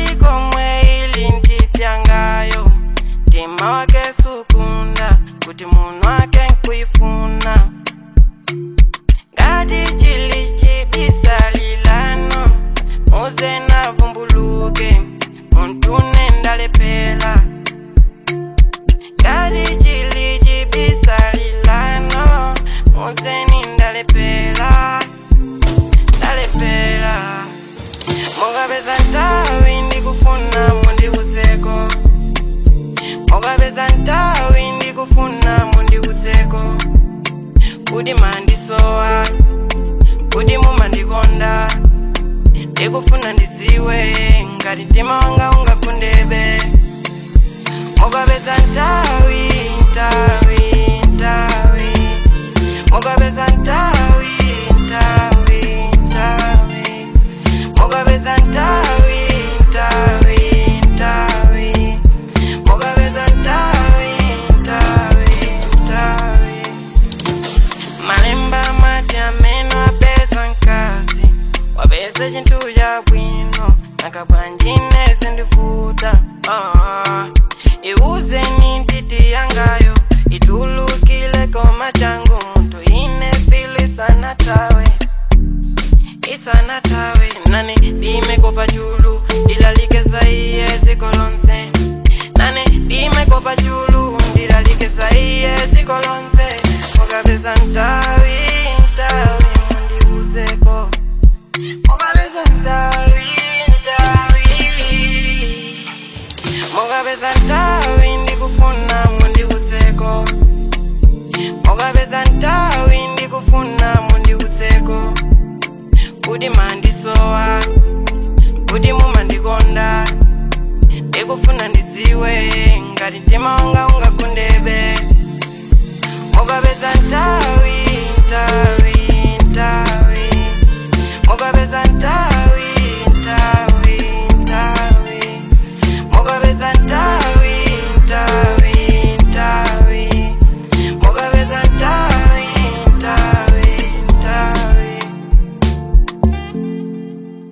ngati komwe ili ndipyangayo mtima wake sukunda kuti munthu wake nkuifuna ngati chili chibisalilano muze navumbuluke munthu nendalepera ngati chili chibisalilano muze nindalepera mukapeza nthawi ndikufuna mundiuzeko mukapeza nthawi ndikufuna mundiuzeko kuti mandisowa kuti mumandikonda ndikufuna ndidziwe ngati mtima wanga ungakundebe mukapeza nthawi mukapeza nthawi mukapeza nthawi mukapeza nthawi malemba mati amene wapeza mkazi wapeza chinthu chabwino nakabwanjine sindivuta iuzeni ntiti yangayo itulukile koma changu munthu ine pili isanatawe nane dimekopa chulu ndilalikeza iye ziko lonse nane dimekopa chulu ndilalikeza iye ziko lonse mukapeza nthawi mundiuzeko mukapeza nthawi mukapeza nthawi ndikufuna mundiuzeko mukapeza nthawi ndikufuna mundiuzeko kuti mandisowa kuti mumandikonda ndikufuna ndidziwe ngati mtima wanga